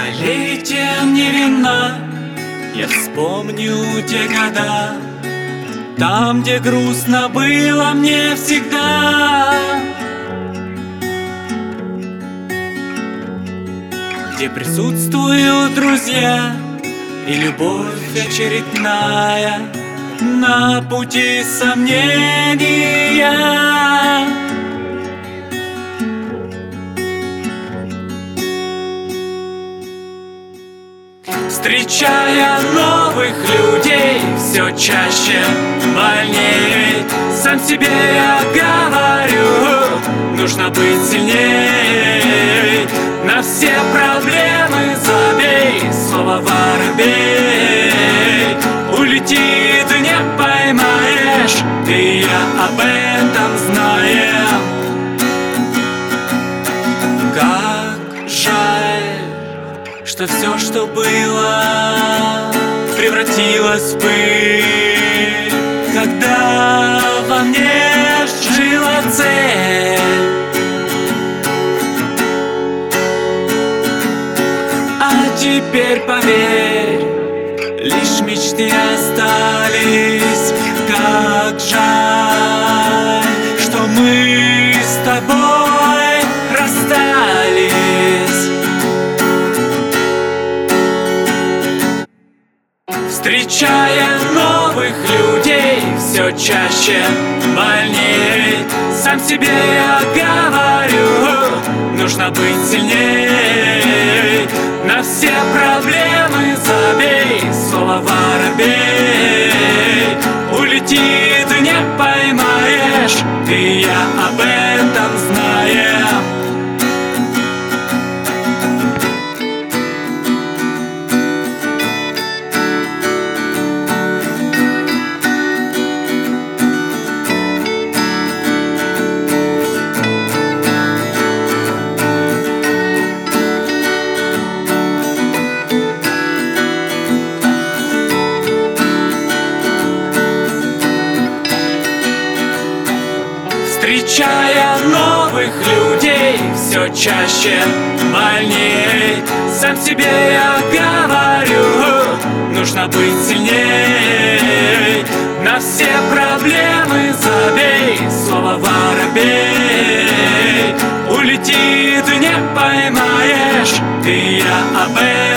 Столетием не вина, я вспомню те года, там, где грустно было мне всегда, где присутствуют друзья и любовь очередная на пути сомнения. Встречая новых людей, все чаще больней. Сам себе я говорю, нужно быть сильней. На все проблемы забей, слово воробей улетит, не поймаешь, и я об этом знаю. Как жаль, что все, что было, превратилось в пыль, когда во мне жила цель. А теперь поверь, лишь мечты остались. Как жаль, что мы с тобой расстались. Встречая новых людей, все чаще больней. Сам себе я говорю, нужно быть сильней. На все проблемы забей, слово воробей улетит, не поймаешь, и я об этом знаю. Встречая новых людей, все чаще больней. Сам себе я говорю, нужно быть сильней. На все проблемы забей, слово воробей улетит, не поймаешь, и я об этом